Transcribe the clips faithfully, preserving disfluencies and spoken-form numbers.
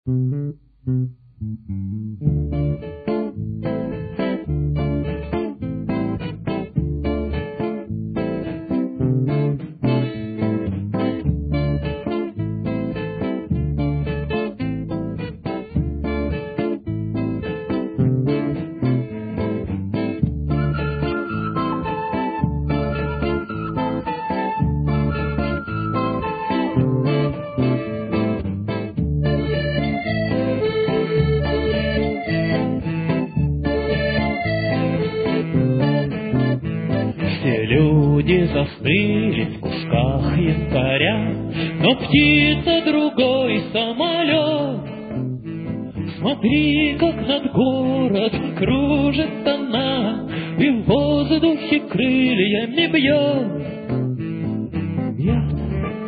Люди застыли в кусках янтаря, но птица другой самолет. Смотри, как над городом кружит она и в воздухе крыльями бьет. Бьет.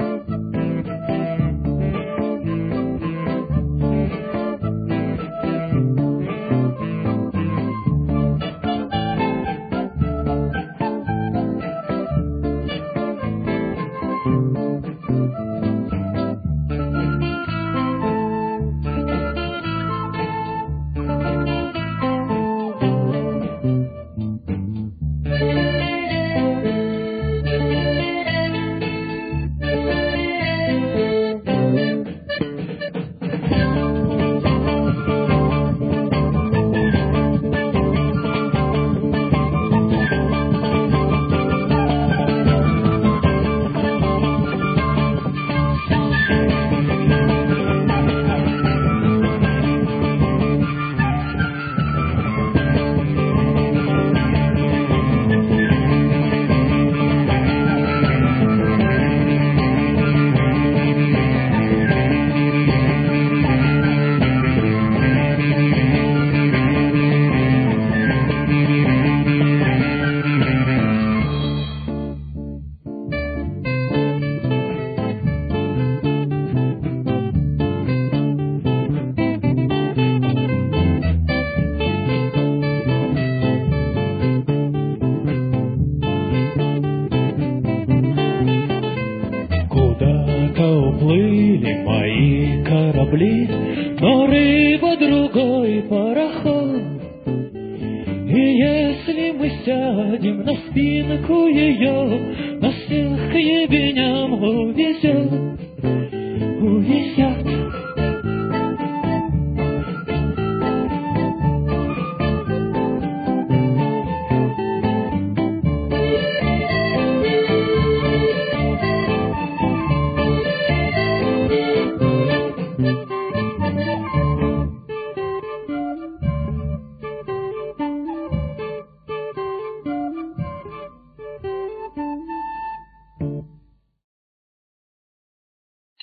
Уплыли мои корабли, но рыба другой пароход. И если мы сядем на спинку ее, нас всех к ебеням увезет.